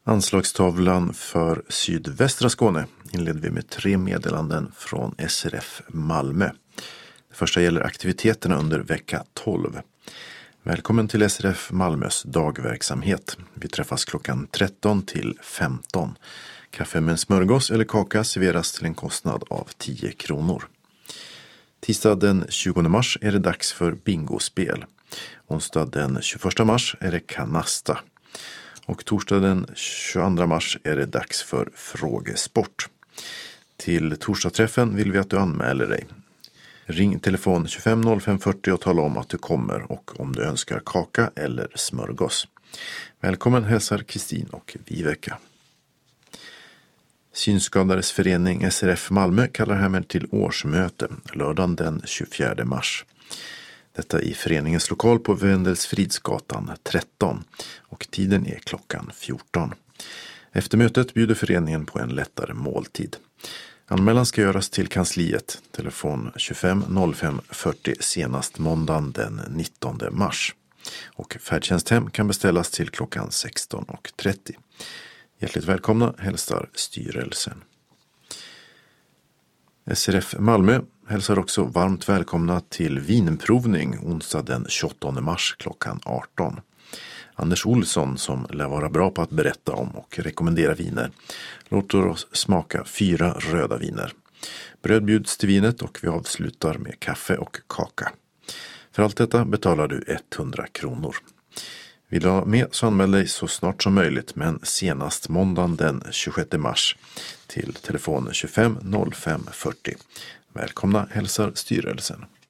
Anslagstavlan för sydvästra Skåne inleder vi med 3 meddelanden från SRF Malmö. Det första gäller aktiviteterna under vecka 12. Välkommen till SRF Malmös dagverksamhet. Vi träffas klockan 13 till 15. Kaffe med en smörgås eller kaka serveras till en kostnad av 10 kronor. Tisdag den 20 mars är det dags för bingospel. Onsdag den 21 mars är det kanasta. Och torsdag den 22 mars är det dags för frågesport. Till torsdagsträffen vill vi att du anmäler dig. Ring telefon 25 05 40 och tala om att du kommer och om du önskar kaka eller smörgås. Välkommen hälsar Kristin och Viveka. Synskadades förening SRF Malmö kallar härmed till årsmöte lördagen den 24 mars. Detta i föreningens lokal på Wendelsfridsgatan 13 och tiden är klockan 14. Efter mötet bjuder föreningen på en lättare måltid. Anmälan ska göras till kansliet, telefon 25 05 40 senast måndagen den 19 mars. Och färdtjänsthem kan beställas till klockan 16:30. Hjärtligt välkomna hälsar styrelsen. SRF Malmö hälsar också varmt välkomna till vinprovning onsdag den 28 mars klockan 18. Anders Olsson, som lär vara bra på att berätta om och rekommendera viner, låter oss smaka 4 röda viner. Bröd bjuds till vinet och vi avslutar med kaffe och kaka. För allt detta betalar du 100 kronor. Vill du ha med så anmäl dig så snart som möjligt, men senast måndagen den 26 mars till telefon 25 05 40. Välkomna hälsar styrelsen.